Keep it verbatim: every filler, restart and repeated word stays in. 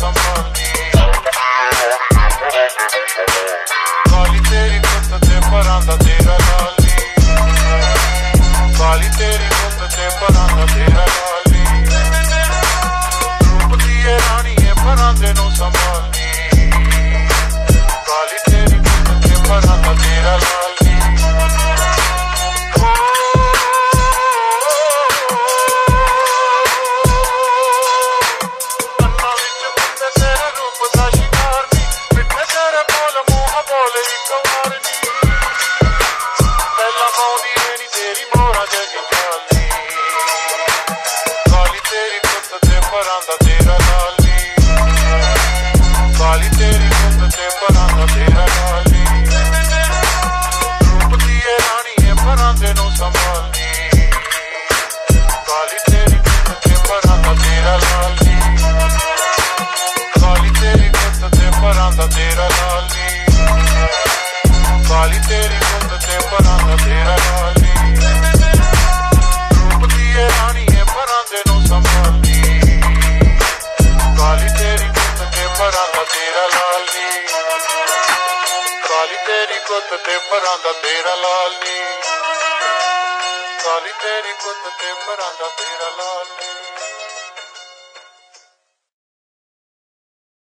संभालनी काली तेरी गुत ते परां दा तेरा लाली काली तेरी गुत ते परां दा तेरा लाली रूप दिए रानी है परां दे नू संभालनी काली तेरी गुत ते परां दा तेरा लाली काली तेरी गुत ते परां दा तेरा लाली रूप दिए रानी है परां दे नू संभालनी काली तेरी गुत ते परां दा तेरा लाली काली तेरी गुत ते परां दा तेरा लाली काली तेरी गुत ते परां दा तेरा लाली रूप दिए रानी है परां दे नू संभालनी काली तेरी गुत ते परां दा तेरा लाली काली तेरी गुत ते परां दा तेरा लाली काली तेरी गुत ते परां दा तेरा लाली।